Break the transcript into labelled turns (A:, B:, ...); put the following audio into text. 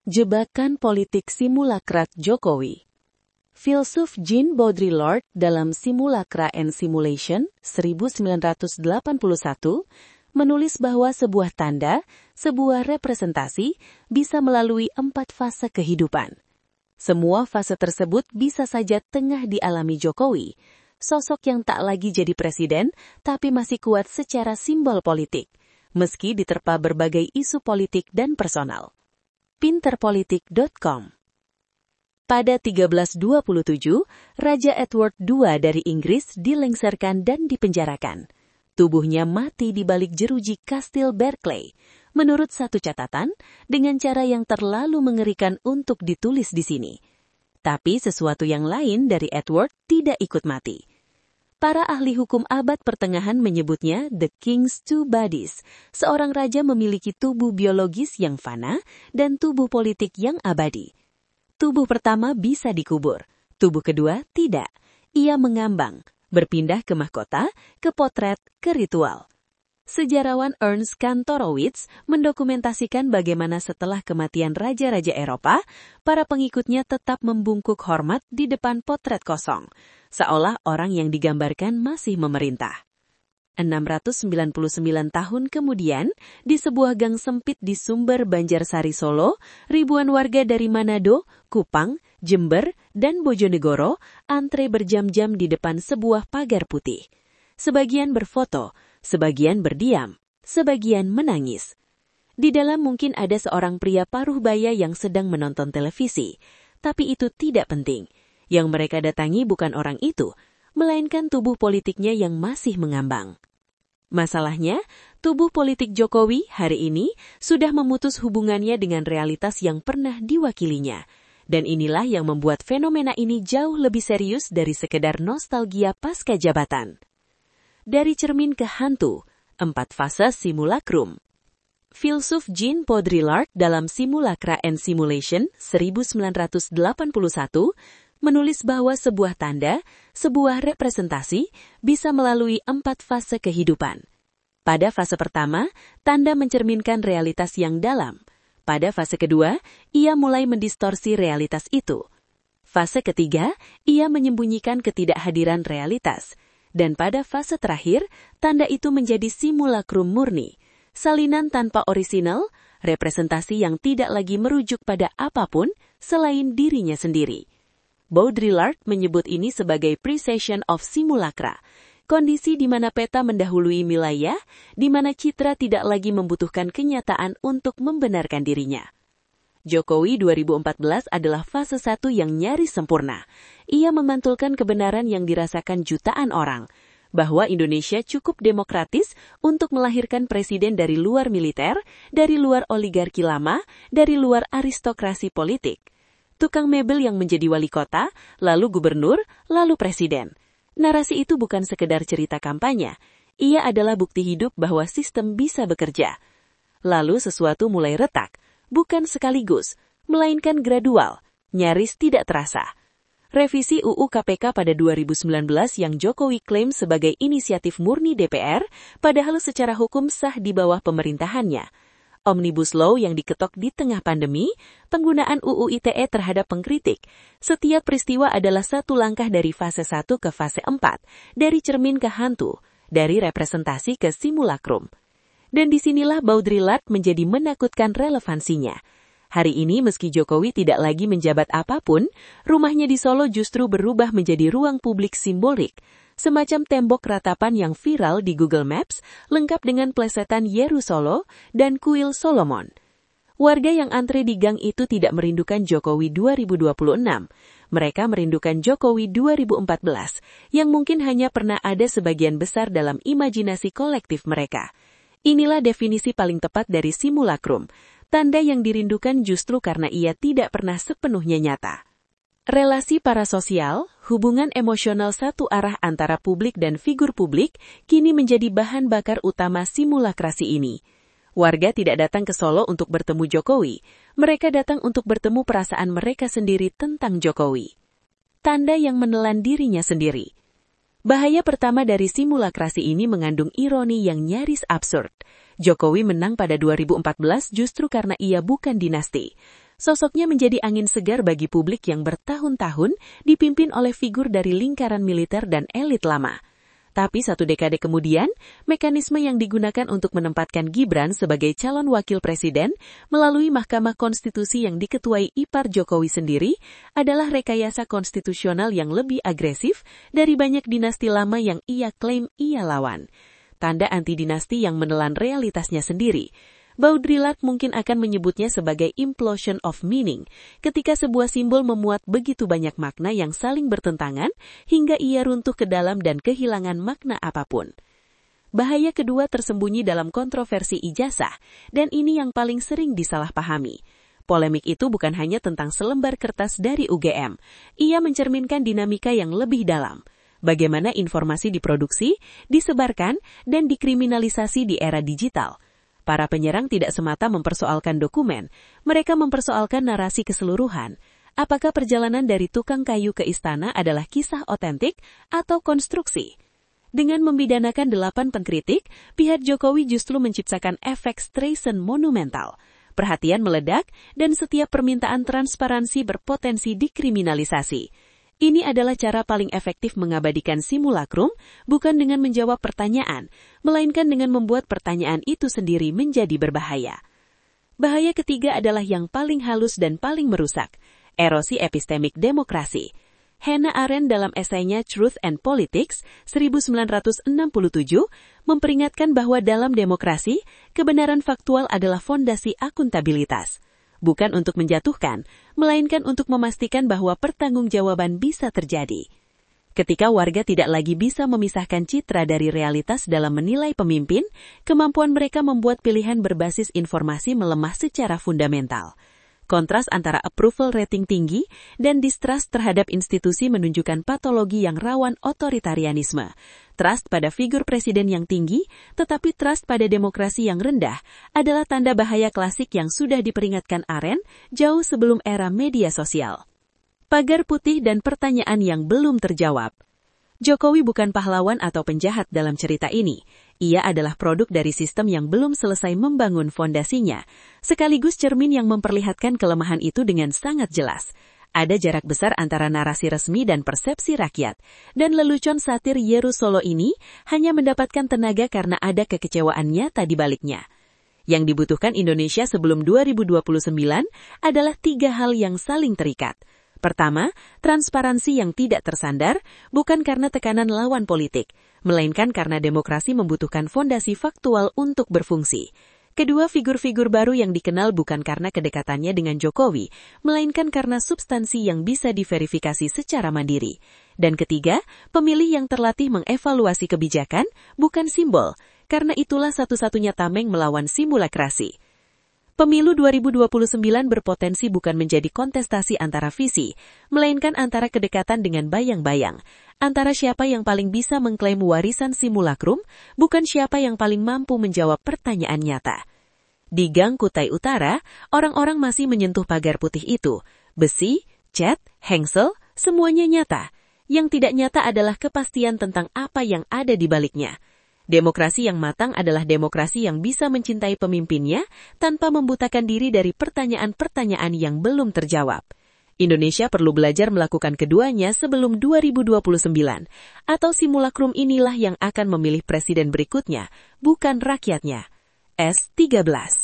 A: Jebakan politik simulakrat Jokowi. Filsuf Jean Baudrillard dalam Simulacra and Simulation 1981 menulis bahwa sebuah tanda, sebuah representasi bisa melalui 4 fase kehidupan. Semua fase tersebut bisa saja tengah dialami Jokowi, sosok yang tak lagi jadi presiden tapi masih kuat secara simbol politik, meski diterpa berbagai isu politik dan personal. Pinterpolitik.com. Pada 1327, Raja Edward II dari Inggris dilengsarkan dan dipenjarakan. Tubuhnya mati di balik jeruji Kastil Berkeley, menurut satu catatan, dengan cara yang terlalu mengerikan untuk ditulis di sini. Tapi sesuatu yang lain dari Edward tidak ikut mati. Para ahli hukum abad pertengahan menyebutnya The King's Two Bodies. Seorang raja memiliki tubuh biologis yang fana dan tubuh politik yang abadi. Tubuh pertama bisa dikubur, tubuh kedua tidak. Ia mengambang, berpindah ke mahkota, ke potret, ke ritual. Sejarawan Ernst Kantorowicz mendokumentasikan bagaimana setelah kematian raja-raja Eropa, para pengikutnya tetap membungkuk hormat di depan potret kosong, seolah orang yang digambarkan masih memerintah. 699 tahun kemudian, di sebuah gang sempit di Sumber Banjarsari Solo, ribuan warga dari Manado, Kupang, Jember, dan Bojonegoro antre berjam-jam di depan sebuah pagar putih. Sebagian berfoto, sebagian berdiam, sebagian menangis. Di dalam mungkin ada seorang pria paruh baya yang sedang menonton televisi, tapi itu tidak penting. Yang mereka datangi bukan orang itu, melainkan tubuh politiknya yang masih mengambang. Masalahnya, tubuh politik Jokowi hari ini sudah memutus hubungannya dengan realitas yang pernah diwakilinya. Dan inilah yang membuat fenomena ini jauh lebih serius dari sekedar nostalgia pasca jabatan. Dari cermin ke hantu, 4 fase simulacrum. Filsuf Jean Baudrillard dalam Simulacra and Simulation 1981 menulis bahwa sebuah tanda, sebuah representasi, bisa melalui 4 fase kehidupan. Pada fase pertama, tanda mencerminkan realitas yang dalam. Pada fase kedua, ia mulai mendistorsi realitas itu. Fase ketiga, ia menyembunyikan ketidakhadiran realitas. Dan pada fase terakhir, tanda itu menjadi simulacrum murni, salinan tanpa orisinal, representasi yang tidak lagi merujuk pada apapun selain dirinya sendiri. Baudrillard menyebut ini sebagai precession of simulacra, kondisi di mana peta mendahului wilayah, di mana citra tidak lagi membutuhkan kenyataan untuk membenarkan dirinya. Jokowi 2014 adalah fase 1 yang nyaris sempurna. Ia memantulkan kebenaran yang dirasakan jutaan orang, bahwa Indonesia cukup demokratis untuk melahirkan presiden dari luar militer, dari luar oligarki lama, dari luar aristokrasi politik. Tukang mebel yang menjadi wali kota, lalu gubernur, lalu presiden. Narasi itu bukan sekedar cerita kampanye. Ia adalah bukti hidup bahwa sistem bisa bekerja. Lalu sesuatu mulai retak. Bukan sekaligus, melainkan gradual, nyaris tidak terasa. Revisi UU KPK pada 2019 yang Jokowi klaim sebagai inisiatif murni DPR, padahal secara hukum sah di bawah pemerintahannya. Omnibus Law yang diketok di tengah pandemi, penggunaan UU ITE terhadap pengkritik. Setiap peristiwa adalah satu langkah dari fase 1 ke fase 4, dari cermin ke hantu, dari representasi ke simulacrum. Dan disinilah Baudrillard menjadi menakutkan relevansinya. Hari ini meski Jokowi tidak lagi menjabat apapun, rumahnya di Solo justru berubah menjadi ruang publik simbolik, semacam tembok ratapan yang viral di Google Maps, lengkap dengan plesetan Yeru Solo dan kuil Solomon. Warga yang antre di gang itu tidak merindukan Jokowi 2026. Mereka merindukan Jokowi 2014, yang mungkin hanya pernah ada sebagian besar dalam imajinasi kolektif mereka. Inilah definisi paling tepat dari simulacrum, tanda yang dirindukan justru karena ia tidak pernah sepenuhnya nyata. Relasi parasosial, hubungan emosional satu arah antara publik dan figur publik, kini menjadi bahan bakar utama simulakrasi ini. Warga tidak datang ke Solo untuk bertemu Jokowi, mereka datang untuk bertemu perasaan mereka sendiri tentang Jokowi. Tanda yang menelan dirinya sendiri. Bahaya pertama dari simulakrasi ini mengandung ironi yang nyaris absurd. Jokowi menang pada 2014 justru karena ia bukan dinasti. Sosoknya menjadi angin segar bagi publik yang bertahun-tahun dipimpin oleh figur dari lingkaran militer dan elit lama. Tapi 1 dekade kemudian, mekanisme yang digunakan untuk menempatkan Gibran sebagai calon wakil presiden melalui Mahkamah Konstitusi yang diketuai ipar Jokowi sendiri adalah rekayasa konstitusional yang lebih agresif dari banyak dinasti lama yang ia klaim ia lawan. Tanda anti-dinasti yang menelan realitasnya sendiri. Baudrillard mungkin akan menyebutnya sebagai implosion of meaning, ketika sebuah simbol memuat begitu banyak makna yang saling bertentangan, hingga ia runtuh ke dalam dan kehilangan makna apapun. Bahaya kedua tersembunyi dalam kontroversi ijazah, dan ini yang paling sering disalahpahami. Polemik itu bukan hanya tentang selembar kertas dari UGM, ia mencerminkan dinamika yang lebih dalam. Bagaimana informasi diproduksi, disebarkan, dan dikriminalisasi di era digital. Para penyerang tidak semata mempersoalkan dokumen, mereka mempersoalkan narasi keseluruhan. Apakah perjalanan dari tukang kayu ke istana adalah kisah otentik atau konstruksi? Dengan membidanakan 8 pengkritik, pihak Jokowi justru menciptakan efek Streisand monumental. Perhatian meledak dan setiap permintaan transparansi berpotensi dikriminalisasi. Ini adalah cara paling efektif mengabadikan simulakrum, bukan dengan menjawab pertanyaan, melainkan dengan membuat pertanyaan itu sendiri menjadi berbahaya. Bahaya ketiga adalah yang paling halus dan paling merusak, erosi epistemik demokrasi. Hannah Arendt dalam esainya Truth and Politics 1967 memperingatkan bahwa dalam demokrasi, kebenaran faktual adalah fondasi akuntabilitas. Bukan untuk menjatuhkan, melainkan untuk memastikan bahwa pertanggungjawaban bisa terjadi. Ketika warga tidak lagi bisa memisahkan citra dari realitas dalam menilai pemimpin, kemampuan mereka membuat pilihan berbasis informasi melemah secara fundamental. Kontras antara approval rating tinggi dan distrust terhadap institusi menunjukkan patologi yang rawan otoritarianisme. Trust pada figur presiden yang tinggi, tetapi trust pada demokrasi yang rendah adalah tanda bahaya klasik yang sudah diperingatkan Arendt jauh sebelum era media sosial. Pagar putih dan pertanyaan yang belum terjawab. Jokowi bukan pahlawan atau penjahat dalam cerita ini. Ia adalah produk dari sistem yang belum selesai membangun fondasinya, sekaligus cermin yang memperlihatkan kelemahan itu dengan sangat jelas. Ada jarak besar antara narasi resmi dan persepsi rakyat, dan lelucon satir Yeru Solo ini hanya mendapatkan tenaga karena ada kekecewaan nyata di baliknya. Yang dibutuhkan Indonesia sebelum 2029 adalah 3 hal yang saling terikat. Pertama, transparansi yang tidak tersandar, bukan karena tekanan lawan politik, melainkan karena demokrasi membutuhkan fondasi faktual untuk berfungsi. Kedua, figur-figur baru yang dikenal bukan karena kedekatannya dengan Jokowi, melainkan karena substansi yang bisa diverifikasi secara mandiri. Dan ketiga, pemilih yang terlatih mengevaluasi kebijakan, bukan simbol, karena itulah satu-satunya tameng melawan simulakrasi. Pemilu 2029 berpotensi bukan menjadi kontestasi antara visi, melainkan antara kedekatan dengan bayang-bayang, antara siapa yang paling bisa mengklaim warisan simulakrum, bukan siapa yang paling mampu menjawab pertanyaan nyata. Di Gang Kutai Utara, orang-orang masih menyentuh pagar putih itu. Besi, cat, hengsel, semuanya nyata. Yang tidak nyata adalah kepastian tentang apa yang ada di baliknya. Demokrasi yang matang adalah demokrasi yang bisa mencintai pemimpinnya tanpa membutakan diri dari pertanyaan-pertanyaan yang belum terjawab. Indonesia perlu belajar melakukan keduanya sebelum 2029, atau simulakrum inilah yang akan memilih presiden berikutnya, bukan rakyatnya. S13